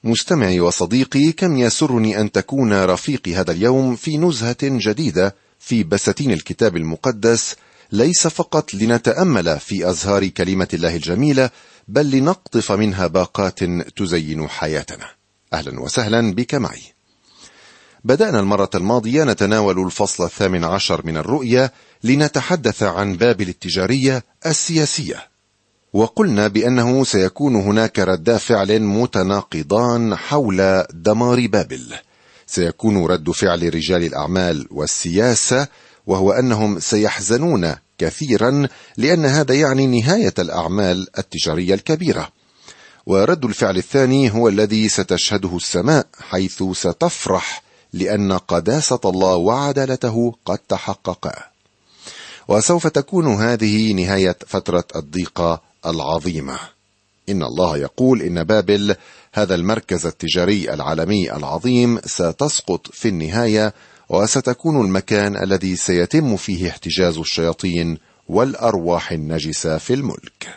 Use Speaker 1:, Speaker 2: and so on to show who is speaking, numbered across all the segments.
Speaker 1: مستمعي وصديقي، كم يسرني أن تكون رفيقي هذا اليوم في نزهة جديدة في بساتين الكتاب المقدس، ليس فقط لنتأمل في أزهار كلمة الله الجميلة، بل لنقطف منها باقات تزين حياتنا. أهلا وسهلا بك معي. بدأنا المرة الماضية نتناول الفصل 18 من الرؤيا لنتحدث عن بابل التجارية السياسية، وقلنا بأنه سيكون هناك رد فعل متناقضان حول دمار بابل. سيكون رد فعل رجال الأعمال والسياسة، وهو أنهم سيحزنون كثيرا لأن هذا يعني نهاية الأعمال التجارية الكبيرة. ورد الفعل الثاني هو الذي ستشهده السماء، حيث ستفرح لأن قداسة الله وعدالته قد تحققا. وسوف تكون هذه نهاية فترة الضيقة العظيمة. إن الله يقول إن بابل، هذا المركز التجاري العالمي العظيم، ستسقط في النهاية، وستكون المكان الذي سيتم فيه احتجاز الشياطين والأرواح النجسة في الملك.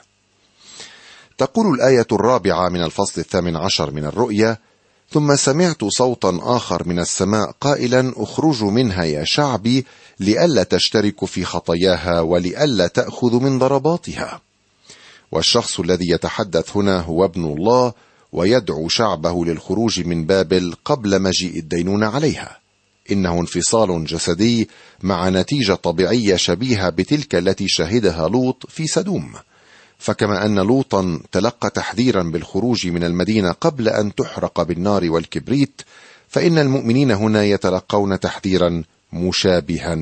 Speaker 1: تقول الآية 4 من الفصل 18 من الرؤيا: ثم سمعت صوتا آخر من السماء قائلا: اخرجوا منها يا شعبي، لئلا تشتركوا في خطاياها ولئلا تأخذوا من ضرباتها. والشخص الذي يتحدث هنا هو ابن الله، ويدعو شعبه للخروج من بابل قبل مجيء الدينونة عليها. إنه انفصال جسدي مع نتيجة طبيعية شبيهة بتلك التي شهدها لوط في سدوم. فكما أن لوطا تلقى تحذيرا بالخروج من المدينة قبل أن تحرق بالنار والكبريت، فإن المؤمنين هنا يتلقون تحذيرا مشابها.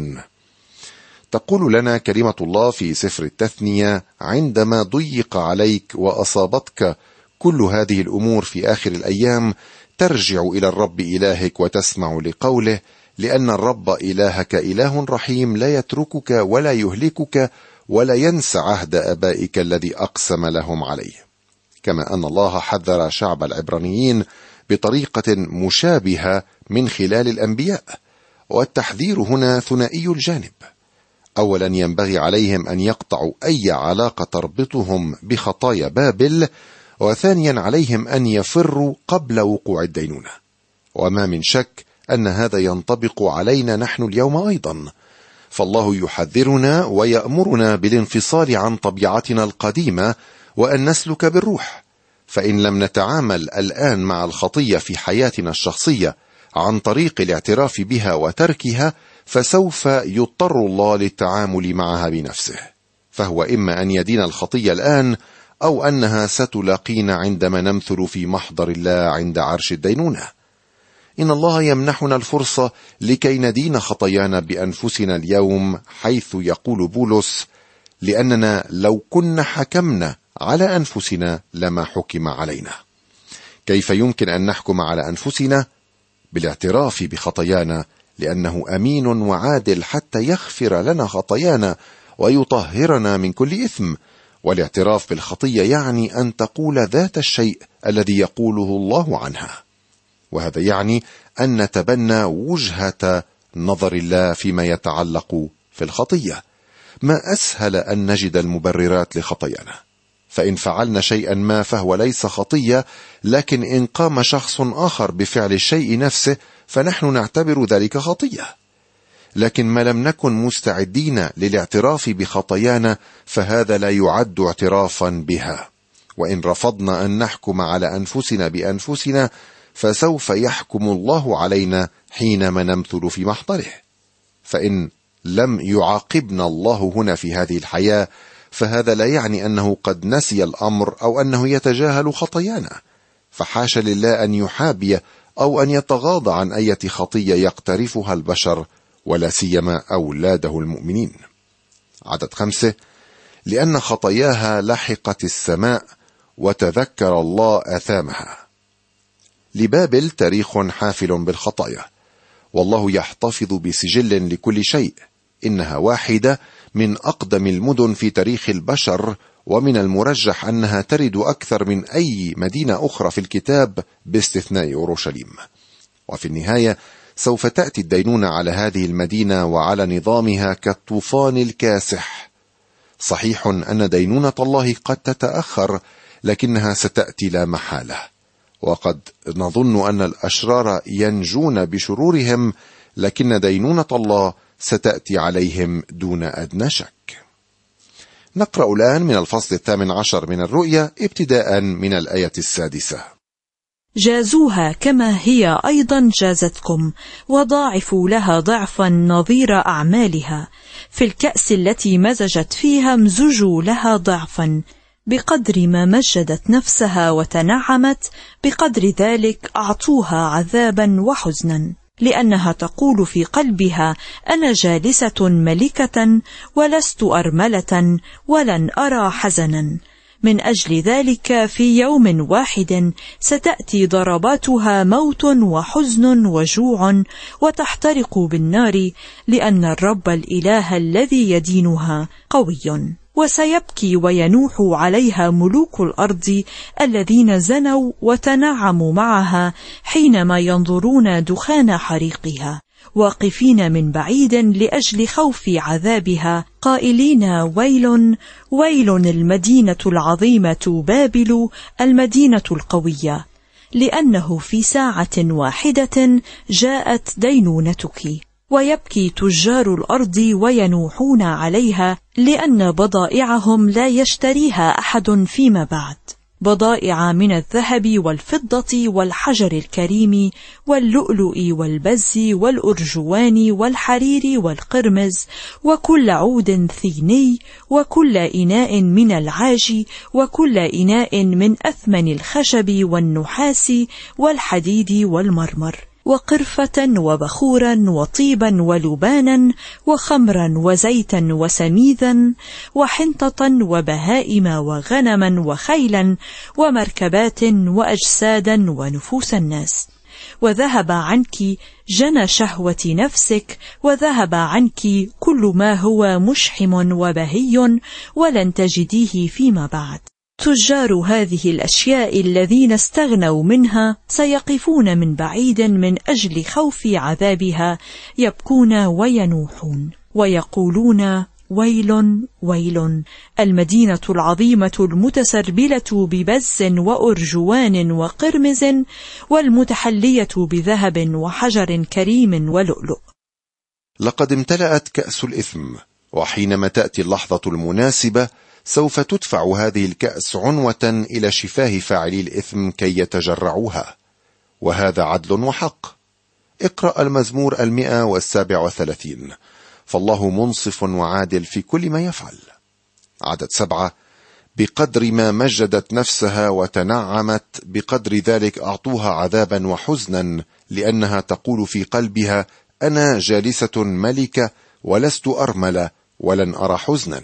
Speaker 1: تقول لنا كلمة الله في سفر التثنية: عندما ضيق عليك وأصابتك كل هذه الأمور في آخر الأيام، ترجع إلى الرب إلهك وتسمع لقوله، لأن الرب إلهك إله رحيم، لا يتركك ولا يهلكك ولا ينسى عهد آبائك الذي أقسم لهم عليه. كما أن الله حذر شعب العبرانيين بطريقة مشابهة من خلال الأنبياء. والتحذير هنا ثنائي الجانب: أولا، ينبغي عليهم أن يقطعوا أي علاقة تربطهم بخطايا بابل، وثانيا عليهم أن يفروا قبل وقوع الدينونة. وما من شك أن هذا ينطبق علينا نحن اليوم أيضا، فالله يحذرنا ويأمرنا بالانفصال عن طبيعتنا القديمة وأن نسلك بالروح. فإن لم نتعامل الآن مع الخطية في حياتنا الشخصية عن طريق الاعتراف بها وتركها، فسوف يضطر الله للتعامل معها بنفسه. فهو إما أن يدين الخطية الآن، أو أنها ستلاقينا عندما نمثل في محضر الله عند عرش الدينونة. إن الله يمنحنا الفرصة لكي ندين خطايانا بأنفسنا اليوم، حيث يقول بولس: لأننا لو كنا حكمنا على أنفسنا لما حكم علينا. كيف يمكن أن نحكم على أنفسنا؟ بالاعتراف بخطايانا، لأنه أمين وعادل حتى يغفر لنا خطايانا ويطهرنا من كل إثم. والاعتراف بالخطية يعني أن تقول ذات الشيء الذي يقوله الله عنها، وهذا يعني أن نتبنى وجهة نظر الله فيما يتعلق في الخطية. ما أسهل أن نجد المبررات لخطايانا. فإن فعلنا شيئا ما فهو ليس خطية، لكن إن قام شخص آخر بفعل الشيء نفسه فنحن نعتبر ذلك خطية. لكن ما لم نكن مستعدين للاعتراف بخطايانا فهذا لا يعد اعترافا بها. وإن رفضنا أن نحكم على أنفسنا بأنفسنا، فسوف يحكم الله علينا حينما نمثل في محضره. فإن لم يعاقبنا الله هنا في هذه الحياة، فهذا لا يعني أنه قد نسي الأمر أو أنه يتجاهل خطايانا. فحاش لله أن يحابي أو أن يتغاضى عن أي خطية يقترفها البشر، ولا سيما أولاده المؤمنين. عدد 5: لأن خطاياها لحقت السماء، وتذكر الله آثامها. لبابل تاريخ حافل بالخطايا، والله يحتفظ بسجل لكل شيء. إنها واحدة من أقدم المدن في تاريخ البشر، ومن المرجح أنها ترد أكثر من أي مدينة أخرى في الكتاب باستثناء أورشليم. وفي النهاية سوف تأتي الدينونة على هذه المدينة وعلى نظامها كالطوفان الكاسح. صحيح أن دينونة الله قد تتأخر، لكنها ستأتي لا محالة. وقد نظن أن الأشرار ينجون بشرورهم، لكن دينونة الله ستأتي عليهم دون أدنى شك. نقرأ الآن من الفصل 18 من الرؤيا ابتداء من الآية 6.
Speaker 2: جازوها كما هي أيضا جازتكم، وضاعفوا لها ضعفا نظير أعمالها. في الكأس التي مزجت فيها امزجوا لها ضعفا. بقدر ما مجدت نفسها وتنعمت، بقدر ذلك أعطوها عذابا وحزنا، لأنها تقول في قلبها: أنا جالسة ملكة ولست أرملة ولن أرى حزنا. من أجل ذلك في يوم واحد ستأتي ضرباتها موت وحزن وجوع وتحترق بالنار، لأن الرب الإله الذي يدينها قوي. وسيبكي وينوح عليها ملوك الأرض الذين زنوا وتنعموا معها، حينما ينظرون دخان حريقها، واقفين من بعيد لأجل خوف عذابها، قائلين: ويل ويل المدينة العظيمة بابل، المدينة القوية، لأنه في ساعة واحدة جاءت دينونتك. ويبكي تجار الأرض وينوحون عليها، لأن بضائعهم لا يشتريها أحد فيما بعد، بضائع من الذهب والفضة والحجر الكريم واللؤلؤ والبز والأرجوان والحرير والقرمز، وكل عود ثيني، وكل إناء من العاج، وكل إناء من أثمن الخشب والنحاس والحديد والمرمر، وقرفة وبخورا وطيبا ولبانا وخمرا وزيتا وسميدا وحنطة وبهائم وغنما وخيلا ومركبات وأجسادا ونفوس الناس. وذهب عنك جنى شهوة نفسك، وذهب عنك كل ما هو مشحم وبهي، ولن تجديه فيما بعد. تجار هذه الأشياء الذين استغنوا منها سيقفون من بعيد من أجل خوف عذابها، يبكون وينوحون ويقولون: ويل ويل المدينة العظيمة المتسربلة ببز وأرجوان وقرمز، والمتحلية بذهب وحجر كريم ولؤلؤ.
Speaker 1: لقد امتلأت كأس الإثم، وحينما تأتي اللحظة المناسبة سوف تدفع هذه الكأس عنوة إلى شفاه فاعلي الإثم كي يتجرعوها، وهذا عدل وحق. اقرأ المزمور 137: فالله منصف وعادل في كل ما يفعل. عدد 7: بقدر ما مجدت نفسها وتنعمت، بقدر ذلك أعطوها عذابا وحزنا، لأنها تقول في قلبها: أنا جالسة ملكة ولست أرملة ولن أرى حزنا.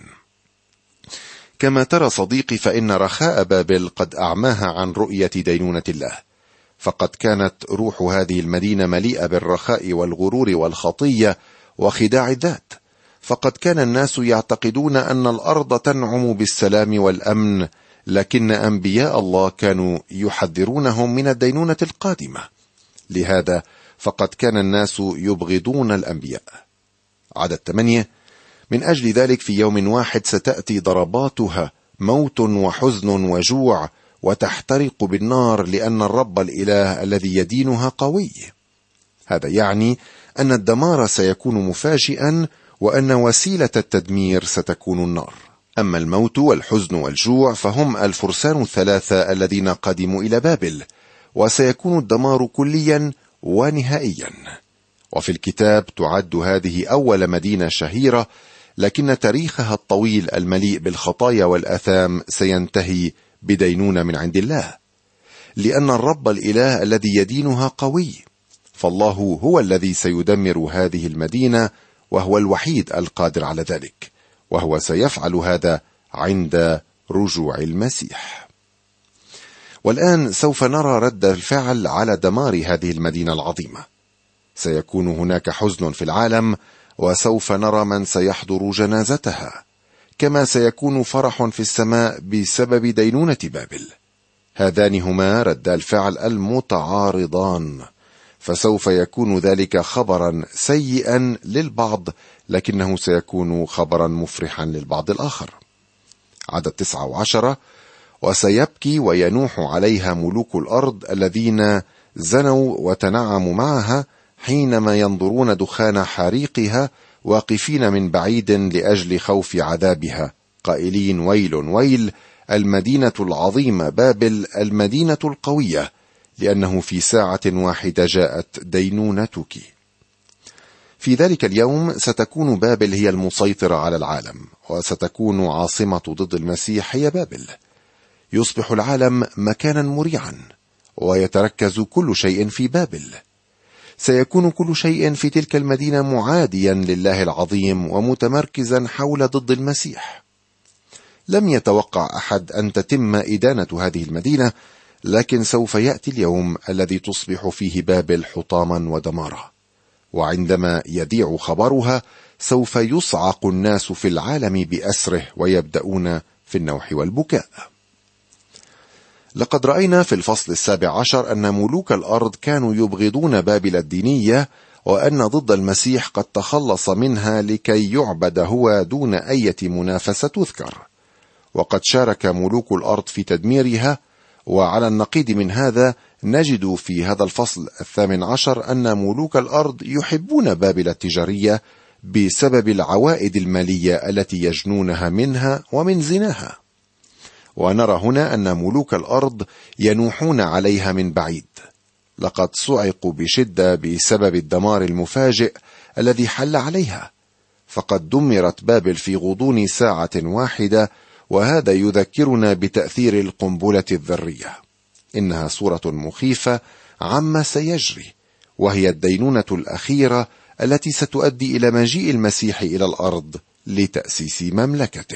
Speaker 1: كما ترى صديقي، فإن رخاء بابل قد أعماها عن رؤية دينونة الله، فقد كانت روح هذه المدينة مليئة بالرخاء والغرور والخطية وخداع الذات، فقد كان الناس يعتقدون أن الأرض تنعم بالسلام والأمن، لكن أنبياء الله كانوا يحذرونهم من الدينونة القادمة، لهذا فقد كان الناس يبغضون الأنبياء. عدد 8: من أجل ذلك في يوم واحد ستأتي ضرباتها موت وحزن وجوع وتحترق بالنار، لأن الرب الإله الذي يدينها قوي. هذا يعني أن الدمار سيكون مفاجئا، وأن وسيلة التدمير ستكون النار. أما الموت والحزن والجوع فهم الفرسان الثلاثة الذين قدموا إلى بابل، وسيكون الدمار كليا ونهائيا. وفي الكتاب تعد هذه أول مدينة شهيرة، لكن تاريخها الطويل المليء بالخطايا والآثام سينتهي بدينونة من عند الله، لأن الرب الإله الذي يدينها قوي، فالله هو الذي سيدمر هذه المدينة، وهو الوحيد القادر على ذلك، وهو سيفعل هذا عند رجوع المسيح. والآن سوف نرى رد الفعل على دمار هذه المدينة العظيمة. سيكون هناك حزن في العالم، وسوف نرى من سيحضر جنازتها، كما سيكون فرح في السماء بسبب دينونة بابل. هذان هما رد الفعل المتعارضان، فسوف يكون ذلك خبرا سيئا للبعض، لكنه سيكون خبرا مفرحا للبعض الآخر. عدد 9 و10: وسيبكي وينوح عليها ملوك الأرض الذين زنوا وتنعموا معها حينما ينظرون دخان حريقها واقفين من بعيد لأجل خوف عذابها قائلين ويل ويل، المدينة العظيمة بابل، المدينة القوية، لأنه في ساعة واحدة جاءت دينونتك. في ذلك اليوم ستكون بابل هي المسيطرة على العالم، وستكون عاصمة ضد المسيح هي بابل. يصبح العالم مكانا مريعا، ويتركز كل شيء في بابل. سيكون كل شيء في تلك المدينة معاديا لله العظيم ومتمركزا حول ضد المسيح. لم يتوقع أحد أن تتم إدانة هذه المدينة، لكن سوف يأتي اليوم الذي تصبح فيه بابل حطاما ودمارا، وعندما يذيع خبرها سوف يصعق الناس في العالم بأسره ويبدأون في النوح والبكاء. لقد رأينا في الفصل 17 أن ملوك الأرض كانوا يبغضون بابل الدينية، وأن ضد المسيح قد تخلص منها لكي يعبد هو دون أي منافسة تذكر. وقد شارك ملوك الأرض في تدميرها، وعلى النقيض من هذا نجد في هذا الفصل 18 أن ملوك الأرض يحبون بابل التجارية بسبب العوائد المالية التي يجنونها منها ومن زناها. ونرى هنا أن ملوك الأرض ينوحون عليها من بعيد. لقد صعقوا بشدة بسبب الدمار المفاجئ الذي حل عليها، فقد دمرت بابل في غضون ساعة واحدة، وهذا يذكرنا بتأثير القنبلة الذرية. إنها صورة مخيفة عما سيجري، وهي الدينونة الأخيرة التي ستؤدي إلى مجيء المسيح إلى الأرض لتأسيس مملكته.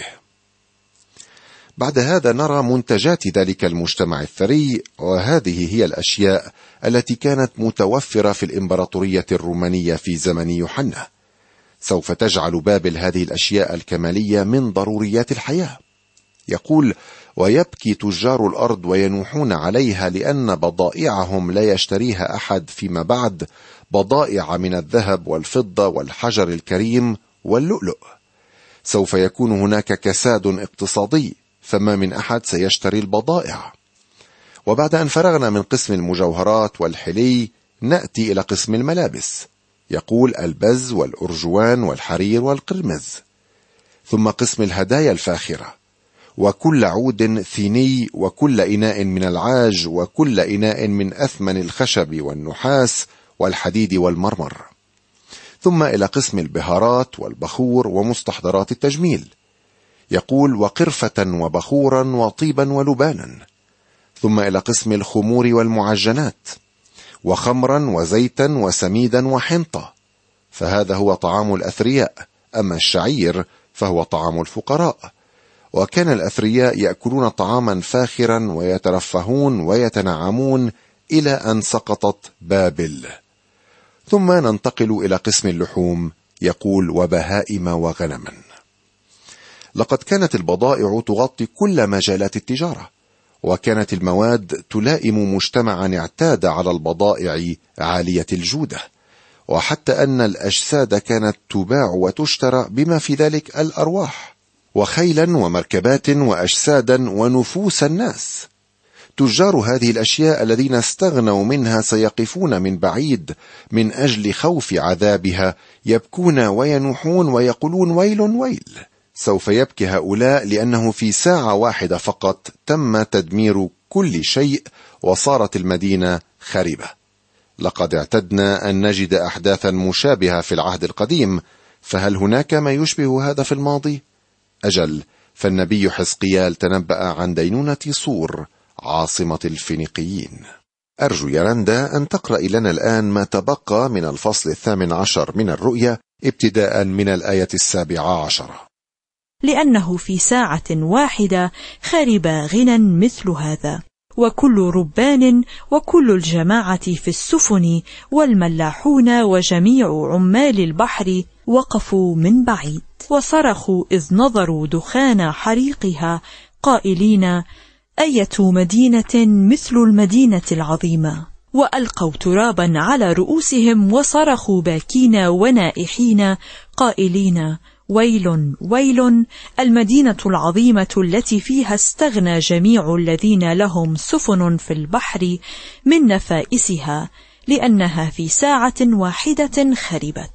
Speaker 1: بعد هذا نرى منتجات ذلك المجتمع الثري، وهذه هي الأشياء التي كانت متوفرة في الإمبراطورية الرومانية في زمن يوحنا. سوف تجعل بابل هذه الأشياء الكمالية من ضروريات الحياة. يقول: ويبكي تجار الأرض وينوحون عليها لأن بضائعهم لا يشتريها أحد فيما بعد، بضائع من الذهب والفضة والحجر الكريم واللؤلؤ. سوف يكون هناك كساد اقتصادي، فما من أحد سيشتري البضائع. وبعد أن فرغنا من قسم المجوهرات والحلي نأتي إلى قسم الملابس. يقول: البز والأرجوان والحرير والقرمز. ثم قسم الهدايا الفاخرة، وكل عود ثيني، وكل إناء من العاج، وكل إناء من أثمن الخشب والنحاس والحديد والمرمر. ثم إلى قسم البهارات والبخور ومستحضرات التجميل. يقول: وقرفة وبخورا وطيبا ولبانا. ثم إلى قسم الخمور والمعجنات، وخمرا وزيتا وسميدا وحنطة، فهذا هو طعام الأثرياء، أما الشعير فهو طعام الفقراء. وكان الأثرياء يأكلون طعاما فاخرا ويترفهون ويتنعمون إلى أن سقطت بابل. ثم ننتقل إلى قسم اللحوم. يقول: وبهائم وغنما. لقد كانت البضائع تغطي كل مجالات التجارة، وكانت المواد تلائم مجتمعا اعتاد على البضائع عالية الجودة، وحتى أن الأجساد كانت تباع وتشترى، بما في ذلك الأرواح، وخيلا ومركبات وأجسادا ونفوس الناس. تجار هذه الأشياء الذين استغنوا منها سيقفون من بعيد من أجل خوف عذابها، يبكون وينوحون ويقولون: ويل ويل. سوف يبكي هؤلاء لأنه في ساعة واحدة فقط تم تدمير كل شيء، وصارت المدينة خربة. لقد اعتدنا أن نجد أحداثا مشابهة في العهد القديم، فهل هناك ما يشبه هذا في الماضي؟ أجل، فالنبي حزقيال تنبأ عن دينونة صور عاصمة الفينيقيين. أرجو يا رندا أن تقرأ لنا الآن ما تبقى من الفصل 18 من الرؤيا، ابتداء من الآية 17.
Speaker 2: لأنه في ساعة واحدة خرب غنى مثل هذا، وكل ربان وكل الجماعة في السفن والملاحون وجميع عمال البحر وقفوا من بعيد، وصرخوا إذ نظروا دخان حريقها قائلين: أية مدينة مثل المدينة العظيمة. وألقوا ترابا على رؤوسهم وصرخوا باكين ونائحين قائلين: ويل ويل، المدينة العظيمة التي فيها استغنى جميع الذين لهم سفن في البحر من نفائسها، لأنها في ساعة واحدة خربت.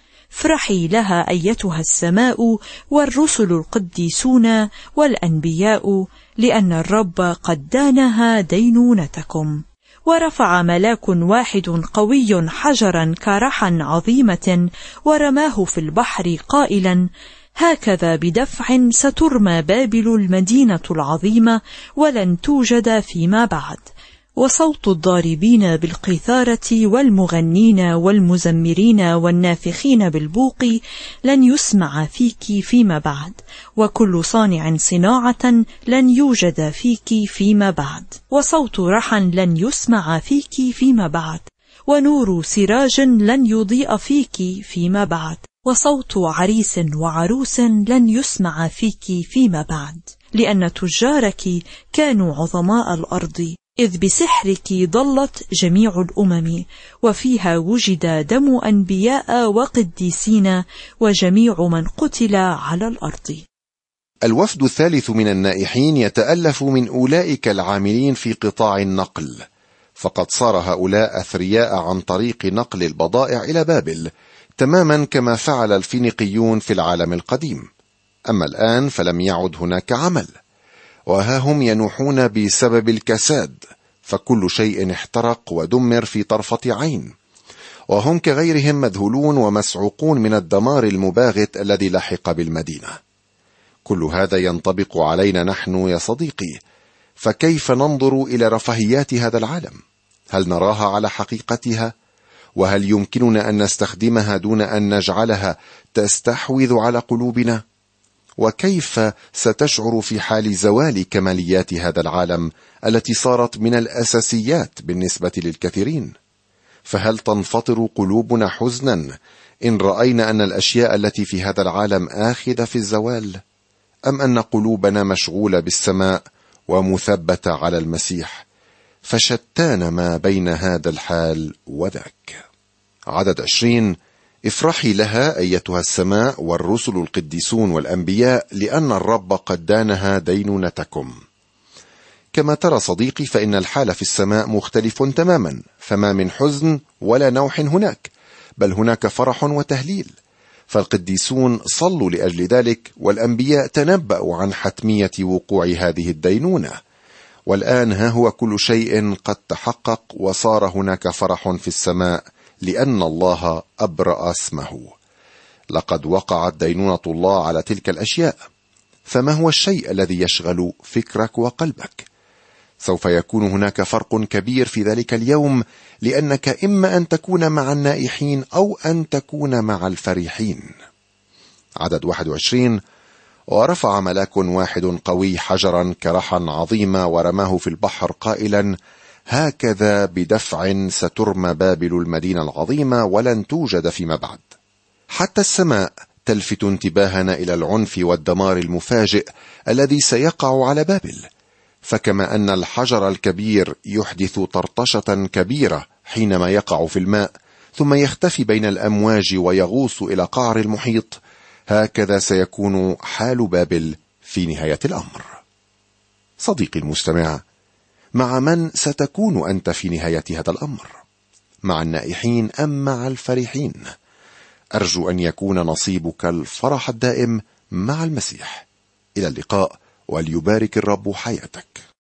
Speaker 2: افرحي لها أيتها السماء والرسل القديسون والأنبياء، لأن الرب قد دانها دينونتكم. ورفع ملاك واحد قوي حجرا كرحا عظيمة ورماه في البحر قائلا: هكذا بدفع سترمى بابل المدينة العظيمة ولن توجد فيما بعد. وصوت الضاربين بالقيثارة والمغنين والمزمرين والنافخين بالبوق لن يسمع فيك فيما بعد، وكل صانع صناعة لن يوجد فيك فيما بعد. وصوت رحى لن يسمع فيك فيما بعد، ونور سراج لن يضيء فيك فيما بعد. وصوت عريس وعروس لن يسمع فيك فيما بعد، لأن تجارك كانوا عظماء الأرض، إذ بسحرك ضلت جميع الأمم، وفيها وجد دم أنبياء وقديسين وجميع من قتل على الأرض.
Speaker 1: الوفد الثالث من النائحين يتألف من أولئك العاملين في قطاع النقل، فقد صار هؤلاء أثرياء عن طريق نقل البضائع إلى بابل، تماما كما فعل الفينيقيون في العالم القديم. أما الآن فلم يعد هناك عمل، وها هم ينوحون بسبب الكساد، فكل شيء احترق ودمر في طرفة عين، وهم كغيرهم مذهولون ومسعوقون من الدمار المباغت الذي لحق بالمدينة. كل هذا ينطبق علينا نحن يا صديقي، فكيف ننظر إلى رفاهيات هذا العالم؟ هل نراها على حقيقتها؟ وهل يمكننا أن نستخدمها دون أن نجعلها تستحوذ على قلوبنا؟ وكيف ستشعر في حال زوال كماليات هذا العالم التي صارت من الأساسيات بالنسبة للكثيرين؟ فهل تنفطر قلوبنا حزنا إن رأينا أن الأشياء التي في هذا العالم آخذة في الزوال، أم أن قلوبنا مشغولة بالسماء ومثبتة على المسيح؟ فشتان ما بين هذا الحال وذاك. عدد 20: افرحي لها أيتها السماء والرسل القديسون والأنبياء، لأن الرب قد دانها دينونتكم. كما ترى صديقي، فإن الحال في السماء مختلف تماما، فما من حزن ولا نوح هناك، بل هناك فرح وتهليل. فالقديسون صلوا لأجل ذلك، والأنبياء تنبأوا عن حتمية وقوع هذه الدينونة. والآن ها هو كل شيء قد تحقق، وصار هناك فرح في السماء، لأن الله أبرأ اسمه. لقد وقعت دينونة الله على تلك الأشياء، فما هو الشيء الذي يشغل فكرك وقلبك؟ سوف يكون هناك فرق كبير في ذلك اليوم، لأنك إما أن تكون مع النائحين أو أن تكون مع الفرحين. عدد 21: ورفع ملاك واحد قوي حجرا كرحا عظيما ورماه في البحر قائلا: هكذا بدفع سترمى بابل المدينة العظيمة ولن توجد فيما بعد. حتى السماء تلفت انتباهنا إلى العنف والدمار المفاجئ الذي سيقع على بابل. فكما أن الحجر الكبير يحدث طرطشة كبيرة حينما يقع في الماء ثم يختفي بين الأمواج ويغوص إلى قعر المحيط، هكذا سيكون حال بابل في نهاية الأمر. صديقي المستمع، مع من ستكون أنت في نهاية هذا الأمر؟ مع النائحين أم مع الفرحين؟ أرجو أن يكون نصيبك الفرح الدائم مع المسيح. إلى اللقاء، وليبارك الرب حياتك.